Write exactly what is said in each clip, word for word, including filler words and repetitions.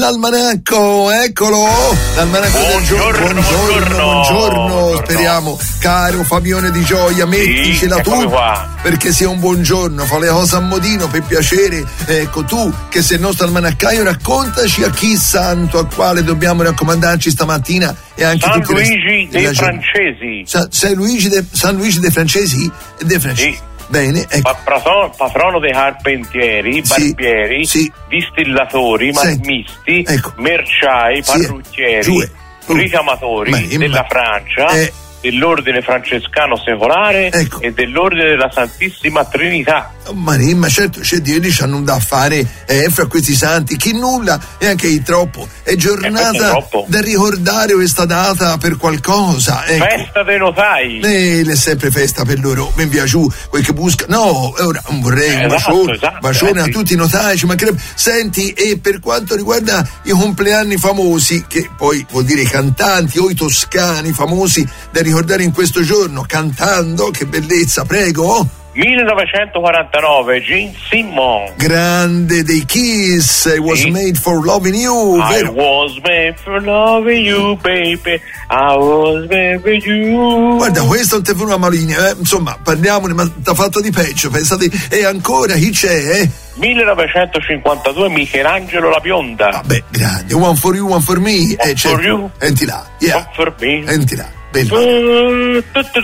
l'almanacco, eccolo, l'almanacco buongiorno, del giorno, buongiorno, buongiorno, buongiorno, speriamo, caro Fabione Di Gioia, metticela sì, tu, perché sia un buongiorno, fa le cose a modino, per piacere, ecco tu, che sei il nostro almanaccaio, raccontaci a chi santo, a quale dobbiamo raccomandarci stamattina e anche San tutti Luigi le, dei Francesi. Sa, San, Luigi de, San Luigi dei Francesi? Dei Francesi. Sì. Bene, ecco. Patrono, patrono dei carpentieri, Sì, barbieri, sì. distillatori, Senti, marmisti, ecco. merciai, Sì, parrucchieri, giù, uh, ricamatori ma- ma- della Francia, eh. dell'ordine francescano secolare Ecco. e dell'ordine della Santissima Trinità. Ma, ma certo, c'è Dio, hanno da fare eh, fra questi santi, chi nulla e anche il troppo. È giornata Eh, troppo. da ricordare questa data per qualcosa. Ecco. Festa dei notai. Eh, è sempre festa per loro, ben via giù, quel che busca. No, ora non vorrei un Esatto, bacione, esatto, bacione eh, a sì. tutti i notai, ci mancherebbe. Senti, e per quanto riguarda i compleanni famosi, che poi vuol dire i cantanti o i toscani famosi da ricordare in questo giorno, cantando, che bellezza, prego. millenovecentoquarantanove, Gene Simmons. Grande dei Kiss, I was Sì. made for loving you, I vero? was made for loving you, baby. I was made for you. Guarda, questo non ti fa una maligna, eh? Insomma, parliamone, ma t'ha fatto di peggio, pensate, e ancora chi c'è, eh? millenovecentocinquantadue, Michelangelo La Bionda. Vabbè, grande, one for you, one for me, One eh, certo. for you. Enti là, yeah, One for me. enti là, bello.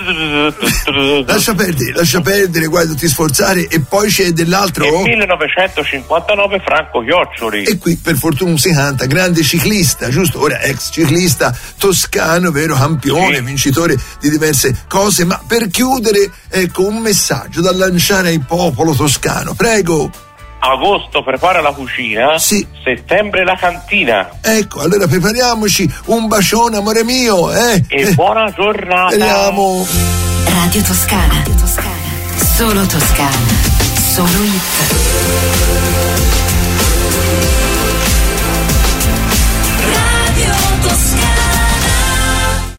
Lascia perdere, lascia perdere, guarda, non ti sforzare, e poi c'è dell'altro. E millenovecentocinquantanove, Franco Chioccioli. E qui per fortuna non si canta, grande ciclista, giusto? Ora ex ciclista toscano, vero, campione, Sì. vincitore di diverse cose, ma per chiudere, ecco, un messaggio da lanciare al popolo toscano, prego. Agosto prepara la cucina. Sì. Settembre la cantina. Ecco, allora prepariamoci, un bacione, amore mio, eh? E Eh, buona giornata. speriamo. Radio Toscana. Radio Toscana. Solo Toscana. Solo hit.